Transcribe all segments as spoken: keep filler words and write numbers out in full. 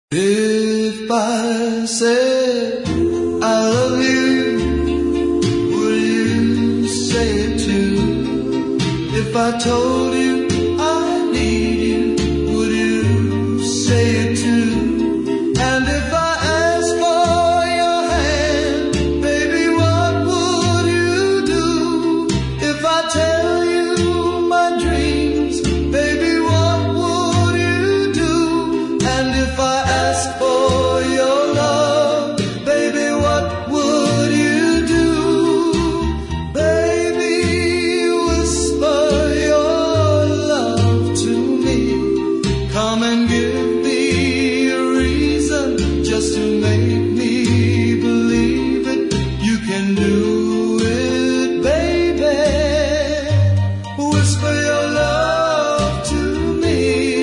If I said I love you, would you say it too? If I told you I need you, would you say it too? And if I asked for your hand, baby, what would you do? If I tell you my dreams, baby, what would you do? And if I ask for your love, baby, what would you do? Baby, whisper your love to me. Come and give me a reason just to make me believe it. You can do it, baby. Whisper your love to me.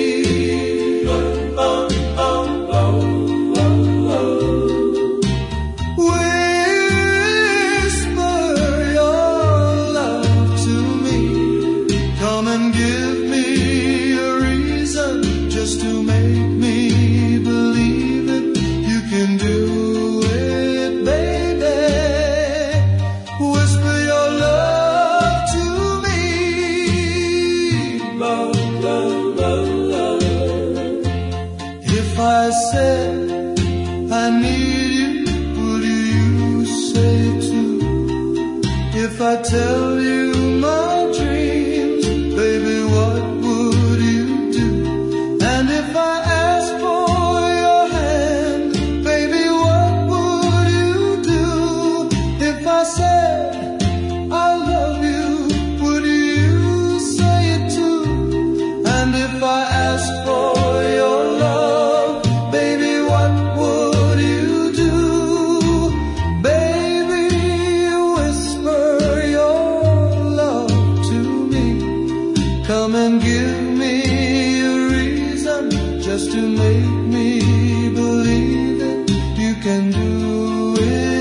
Whisper your love to me. Come and give me a reason just to make me believe it. You can do it, baby. Whisper your love to me. Love, love, love, love. If I said I need you, would you say it too? If I tell you my dreams, baby, what would you do? And if I ask for your hand, baby, what would you do? If I said I love you, would you say it too? And if I asked for your love, baby, what would you do? Baby, whisper your love to me. Come and give me a reason just to make me believe it. You can do it.